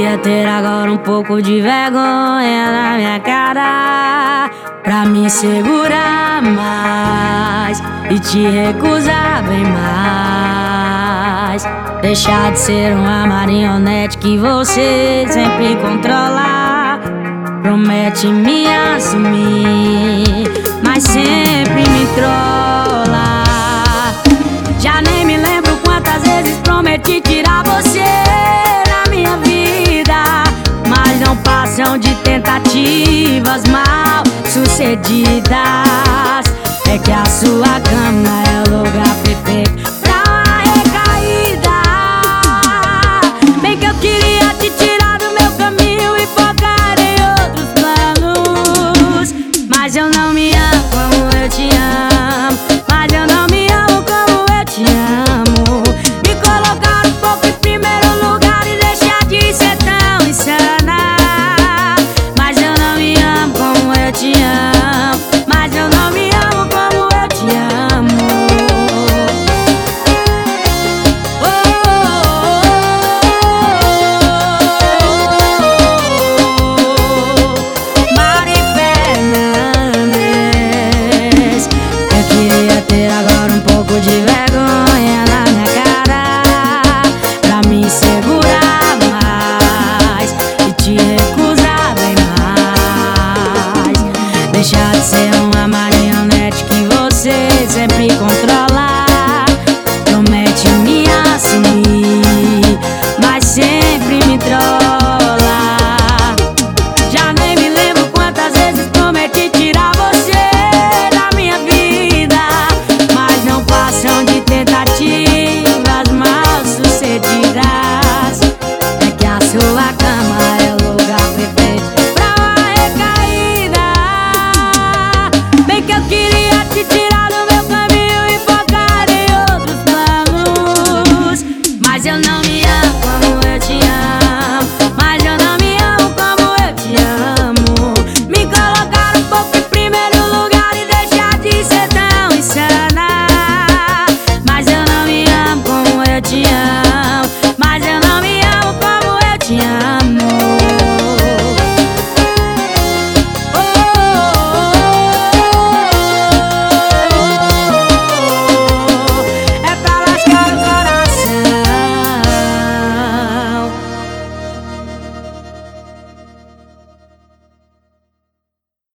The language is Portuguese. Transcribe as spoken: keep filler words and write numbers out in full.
Devia ter agora um pouco de vergonha na minha cara, pra me segurar mais e te recusar bem mais. Deixar de ser uma marionete que você sempre controla. Promete me assumir, mas sempre me trola. Já nem me lembro quantas vezes prometi tirar você da minha vida, mas não passam de tentativas mal sucedidas. É que a sua cama é o lugar perfeito